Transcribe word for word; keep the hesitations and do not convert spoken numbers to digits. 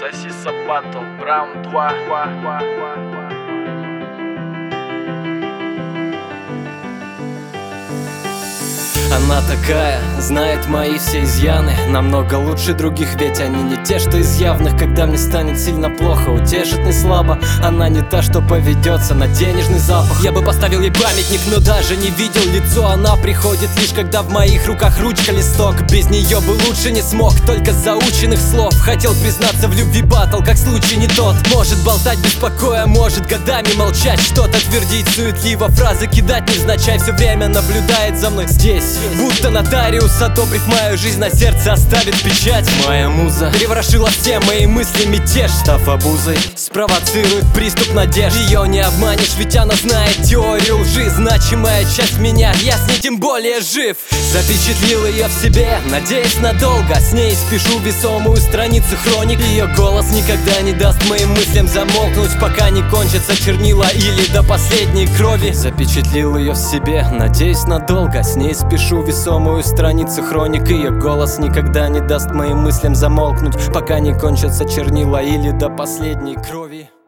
Сосиса Батл, раунд два. Она такая, знает мои все изъяны, намного лучше других, ведь они не те, что из явных. Когда мне станет сильно плохо, утешит не слабо. Она не та, что поведется на денежный запах. Я бы поставил ей памятник, но даже не видел лицо. Она приходит лишь когда в моих руках ручка, листок. Без нее бы лучше не смог, только заученных слов. Хотел признаться в любви, батл, как случай не тот. Может болтать без покоя, может годами молчать, что-то твердить суетливо, фразы кидать невзначай. Все время наблюдает за мной здесь, будто нотариус, одобрив мою жизнь, на сердце оставит печать. Моя муза переворошила все мои мысли, мятеж, став обузой, спровоцирует приступ надежд. Ее не обманешь, ведь она знает теорию лжи. Значимая часть меня, я с ней тем более жив. Запечатлил ее в себе, надеюсь надолго. С ней спешу весомую страницу хроник. Ее голос никогда не даст моим мыслям замолкнуть, пока не кончатся чернила или до последней крови. Запечатлил ее в себе, надеюсь надолго. С ней спешу весомую страницу хроник. Ее голос никогда не даст моим мыслям замолкнуть, пока не кончатся чернила или до последней крови.